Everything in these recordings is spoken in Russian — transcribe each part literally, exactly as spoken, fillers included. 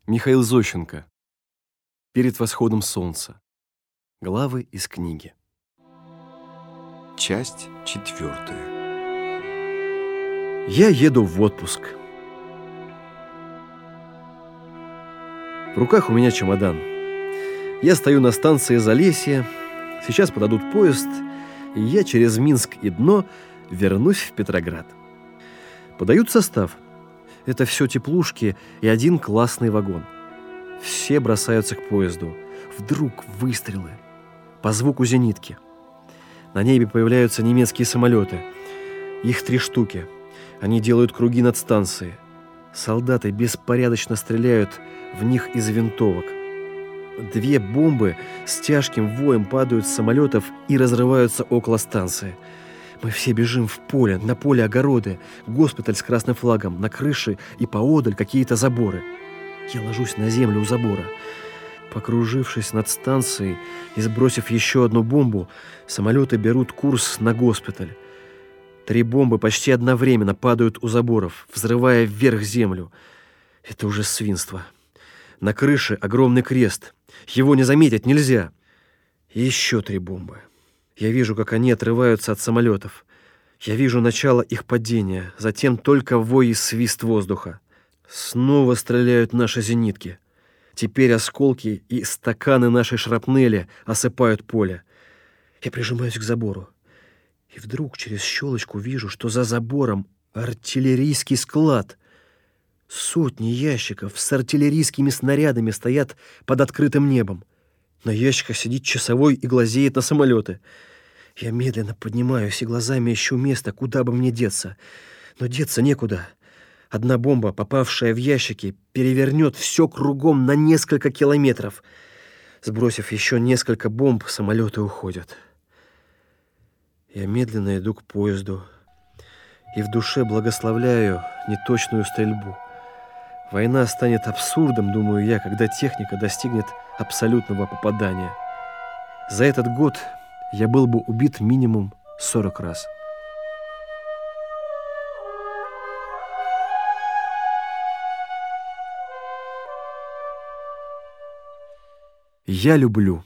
Михаил Зощенко. Перед восходом солнца. Главы из книги. Часть четвертая. Я еду в отпуск. В руках у меня чемодан. Я стою на станции Залесье. Сейчас подадут поезд, и я через Минск и Дно вернусь в Петроград. Подают состав. Это все теплушки и один классный вагон. Все бросаются к поезду. Вдруг выстрелы. По звуку зенитки. На небе появляются немецкие самолеты. Их три штуки. Они делают круги над станцией. Солдаты беспорядочно стреляют в них из винтовок. Две бомбы с тяжким воем падают с самолетов и разрываются около станции. Мы все бежим в поле, на поле огороды, госпиталь с красным флагом, на крыше и поодаль какие-то заборы. Я ложусь на землю у забора. Покружившись над станцией и сбросив еще одну бомбу, самолеты берут курс на госпиталь. Три бомбы почти одновременно падают у заборов, взрывая вверх землю. Это уже свинство. На крыше огромный крест. Его не заметить нельзя. И еще три бомбы. Я вижу, как они отрываются от самолетов. Я вижу начало их падения, затем только вой и свист воздуха. Снова стреляют наши зенитки. Теперь осколки и стаканы нашей шрапнели осыпают поле. Я прижимаюсь к забору. И вдруг через щелочку вижу, что за забором артиллерийский склад. Сотни ящиков с артиллерийскими снарядами стоят под открытым небом. На ящиках сидит часовой и глазеет на самолеты. Я медленно поднимаюсь и глазами ищу место, куда бы мне деться. Но деться некуда. Одна бомба, попавшая в ящики, перевернет все кругом на несколько километров. Сбросив еще несколько бомб, самолеты уходят. Я медленно иду к поезду и в душе благословляю неточную стрельбу. Война станет абсурдом, думаю я, когда техника достигнет абсолютного попадания. За этот год я был бы убит минимум сорок раз. Я люблю.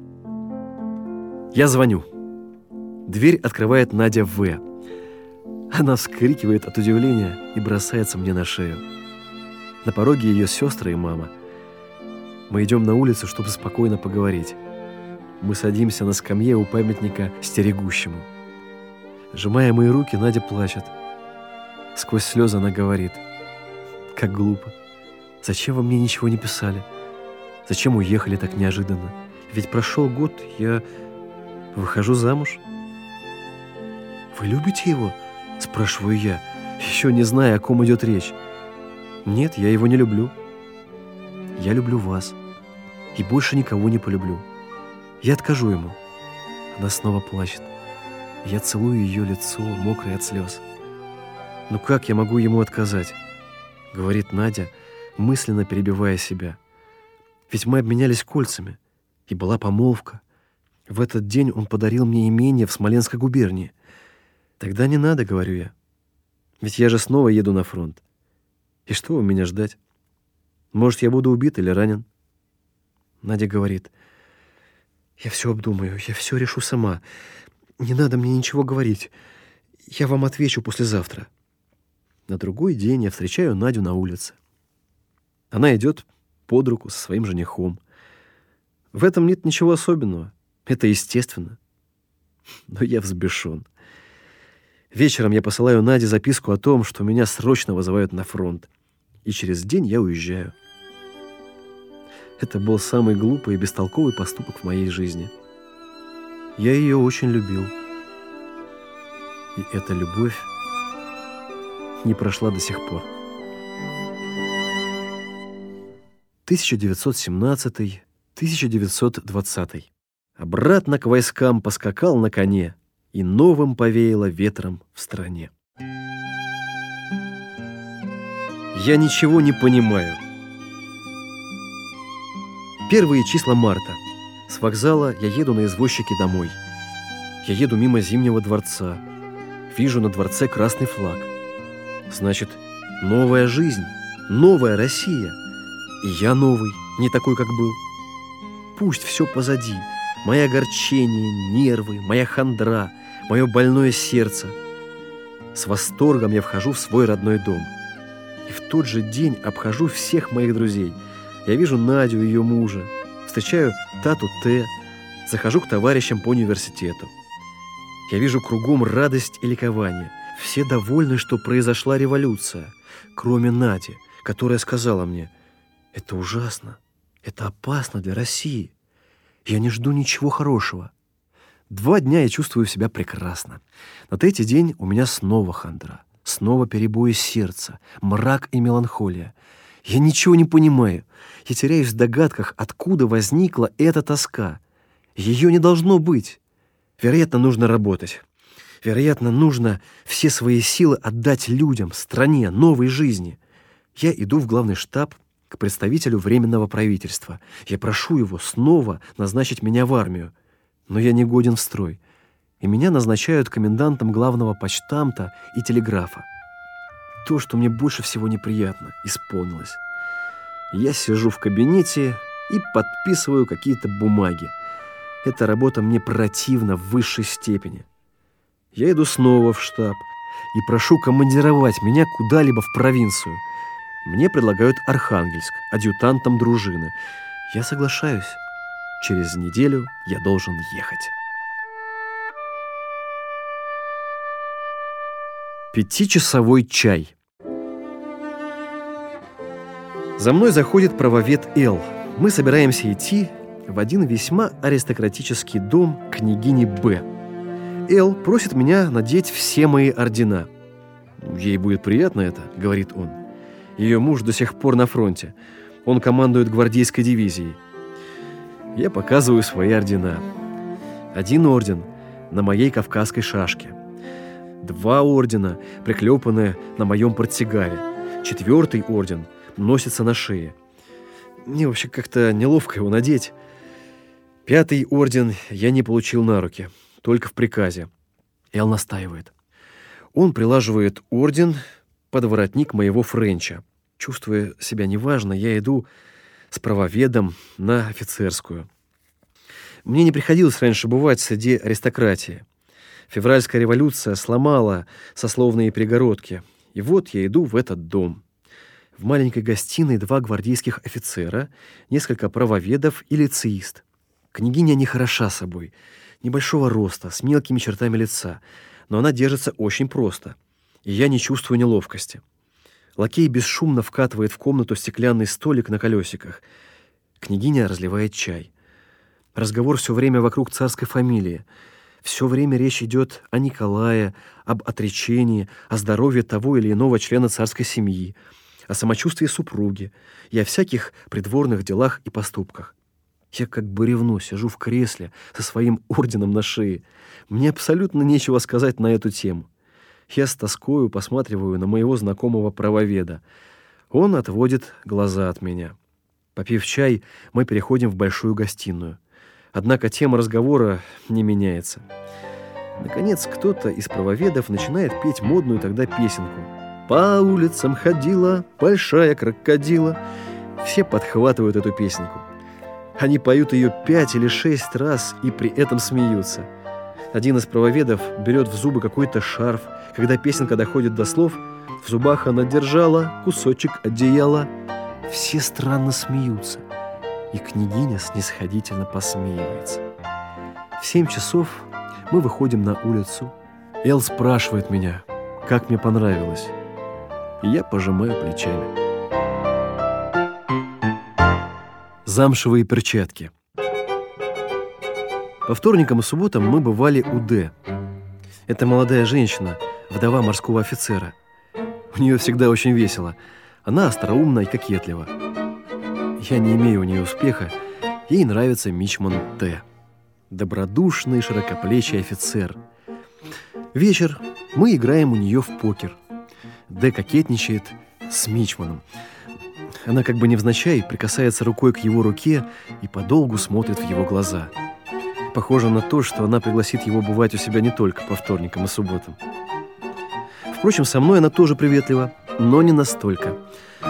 Я звоню. Дверь открывает Надя В. Она вскрикивает от удивления и бросается мне на шею. На пороге ее сестры и мама. Мы идем на улицу, чтобы спокойно поговорить. Мы садимся на скамье у памятника стерегущему. Сжимая мои руки, Надя плачет. Сквозь слезы она говорит: «Как глупо. Зачем вы мне ничего не писали? Зачем уехали так неожиданно? Ведь прошел год, я выхожу замуж». «Вы любите его?» – спрашиваю я, еще не зная, о ком идет речь. «Нет, я его не люблю. Я люблю вас. И больше никого не полюблю. Я откажу ему». Она снова плачет. Я целую ее лицо, мокрое от слез. «Ну как я могу ему отказать?» – говорит Надя, мысленно перебивая себя. «Ведь мы обменялись кольцами, и была помолвка. В этот день он подарил мне имение в Смоленской губернии. Тогда не надо, — говорю я. Ведь я же снова еду на фронт. И что у меня ждать? Может, я буду убит или ранен?» Надя говорит: «Я все обдумаю, я все решу сама. Не надо мне ничего говорить. Я вам отвечу послезавтра». На другой день я встречаю Надю на улице. Она идет под руку со своим женихом. В этом нет ничего особенного. Это естественно. Но я взбешен. Вечером я посылаю Наде записку о том, что меня срочно вызывают на фронт. И через день я уезжаю. Это был самый глупый и бестолковый поступок в моей жизни. Я ее очень любил. И эта любовь не прошла до сих пор. тысяча девятьсот семнадцатый — тысяча девятьсот двадцатый. Обратно к войскам поскакал на коне, и новым повеяло ветром в стране. Я ничего не понимаю. Первые числа марта. С вокзала я еду на извозчике домой. Я еду мимо Зимнего дворца. Вижу на дворце красный флаг. Значит, новая жизнь, новая Россия. И я новый, не такой, как был. Пусть все позади. Мои огорчения, нервы, моя хандра, мое больное сердце. С восторгом я вхожу в свой родной дом. И в тот же день обхожу всех моих друзей. Я вижу Надю и ее мужа, встречаю Тату Т, захожу к товарищам по университету. Я вижу кругом радость и ликование. Все довольны, что произошла революция, кроме Нади, которая сказала мне: «Это ужасно, это опасно для России. Я не жду ничего хорошего». Два дня я чувствую себя прекрасно. На третий день у меня снова хандра, снова перебои сердца, мрак и меланхолия. Я ничего не понимаю. Я теряюсь в догадках, откуда возникла эта тоска. Ее не должно быть. Вероятно, нужно работать. Вероятно, нужно все свои силы отдать людям, стране, новой жизни. Я иду в главный штаб к представителю Временного правительства. Я прошу его снова назначить меня в армию. Но я не годен в строй. И меня назначают комендантом главного почтамта и телеграфа. То, что мне больше всего неприятно, исполнилось. Я сижу в кабинете и подписываю какие-то бумаги. Эта работа мне противна в высшей степени. Я иду снова в штаб и прошу командировать меня куда-либо в провинцию. Мне предлагают Архангельск, адъютантом дружины. Я соглашаюсь. Через неделю я должен ехать. Пятичасовой чай. За мной заходит правовед Л. Мы собираемся идти в один весьма аристократический дом княгини Б. Л просит меня надеть все мои ордена. «Ей будет приятно это», — говорит он. Ее муж до сих пор на фронте. Он командует гвардейской дивизией. Я показываю свои ордена. Один орден на моей кавказской шашке. Два ордена, приклепанные на моем портсигаре. Четвертый орден носится на шее. Мне вообще как-то неловко его надеть. Пятый орден я не получил на руки, только в приказе. Эл настаивает. Он прилаживает орден под воротник моего френча. Чувствуя себя неважно, я иду с правоведом на офицерскую. Мне не приходилось раньше бывать среди аристократии. Февральская революция сломала сословные перегородки. И вот я иду в этот дом. В маленькой гостиной два гвардейских офицера, несколько правоведов и лицеист. Княгиня не хороша собой, небольшого роста, с мелкими чертами лица, но она держится очень просто, и я не чувствую неловкости. Лакей бесшумно вкатывает в комнату стеклянный столик на колесиках. Княгиня разливает чай. Разговор все время вокруг царской фамилии. Все время речь идет о Николае, об отречении, о здоровье того или иного члена царской семьи, о самочувствии супруги и о всяких придворных делах и поступках. Я как бы ревну, сижу в кресле со своим орденом на шее. Мне абсолютно нечего сказать на эту тему. Я с тоскою посматриваю на моего знакомого правоведа. Он отводит глаза от меня. Попив чай, мы переходим в большую гостиную. Однако тема разговора не меняется. Наконец, кто-то из правоведов начинает петь модную тогда песенку. «По улицам ходила большая крокодила». Все подхватывают эту песенку. Они поют ее пять или шесть раз и при этом смеются. Один из правоведов берет в зубы какой-то шарф. Когда песенка доходит до слов «В зубах она держала кусочек одеяла». Все странно смеются. И княгиня снисходительно посмеивается. В семь часов мы выходим на улицу. Эл спрашивает меня, как мне понравилось. И я пожимаю плечами. Замшевые перчатки. По вторникам и субботам мы бывали у Д. Это молодая женщина, вдова морского офицера. У нее всегда очень весело. Она остроумна и кокетлива. Я не имею у нее успеха. Ей нравится мичман Т. Добродушный, широкоплечий офицер. Вечер. Мы играем у нее в покер. Д кокетничает с мичманом. Она как бы невзначай прикасается рукой к его руке и подолгу смотрит в его глаза. Похоже на то, что она пригласит его бывать у себя не только по вторникам и субботам. Впрочем, со мной она тоже приветлива, но не настолько.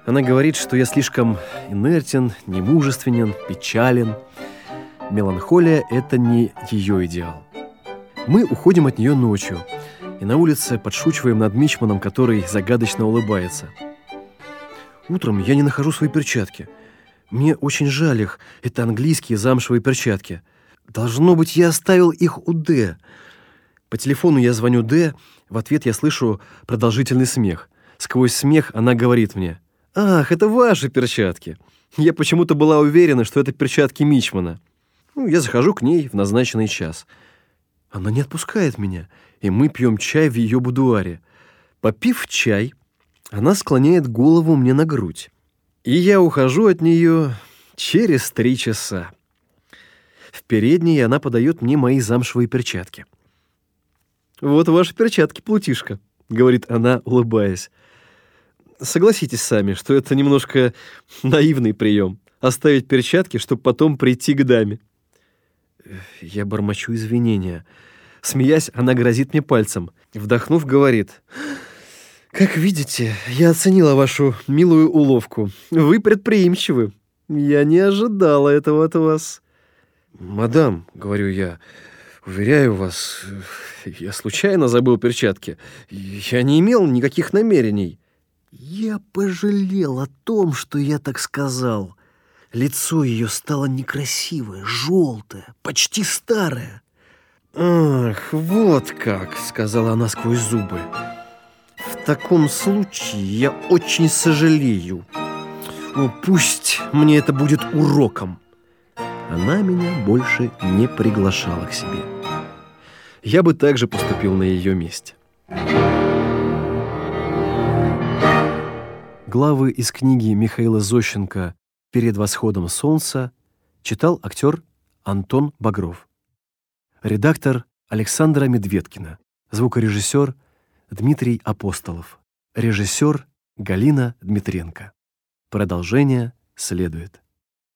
Она говорит, что я слишком инертен, немужественен, печален. Меланхолия – это не ее идеал. Мы уходим от нее ночью, и на улице подшучиваем над мичманом, который загадочно улыбается. Утром я не нахожу свои перчатки. Мне очень жаль их. Это английские замшевые перчатки. Должно быть, я оставил их у Д. По телефону я звоню Д. В ответ я слышу продолжительный смех. Сквозь смех она говорит мне: «Ах, это ваши перчатки!» Я почему-то была уверена, что это перчатки мичмана. Ну, я захожу к ней в назначенный час. Она не отпускает меня, и мы пьем чай в ее будуаре. Попив чай, она склоняет голову мне на грудь. И я ухожу от нее через три часа. В передней она подает мне мои замшевые перчатки. «Вот ваши перчатки, плутишка», — говорит она, улыбаясь. Согласитесь сами, что это немножко наивный прием — оставить перчатки, чтобы потом прийти к даме. Я бормочу извинения. Смеясь, она грозит мне пальцем. Вдохнув, говорит: «Как видите, я оценила вашу милую уловку. Вы предприимчивы. Я не ожидала этого от вас». «Мадам», — говорю я, — «уверяю вас, я случайно забыл перчатки. Я не имел никаких намерений». Я пожалел о том, что я так сказал. Лицо ее стало некрасивое, желтое, почти старое. «Ах, вот как», — сказала она сквозь зубы. «В таком случае я очень сожалею. Ну, пусть мне это будет уроком». Она меня больше не приглашала к себе. Я бы также поступил на ее месте. Главы из книги Михаила Зощенко «Перед восходом солнца» читал актер Антон Багров. Редактор Александра Медведкина. Звукорежиссер Дмитрий Апостолов. Режиссер Галина Дмитренко. Продолжение следует.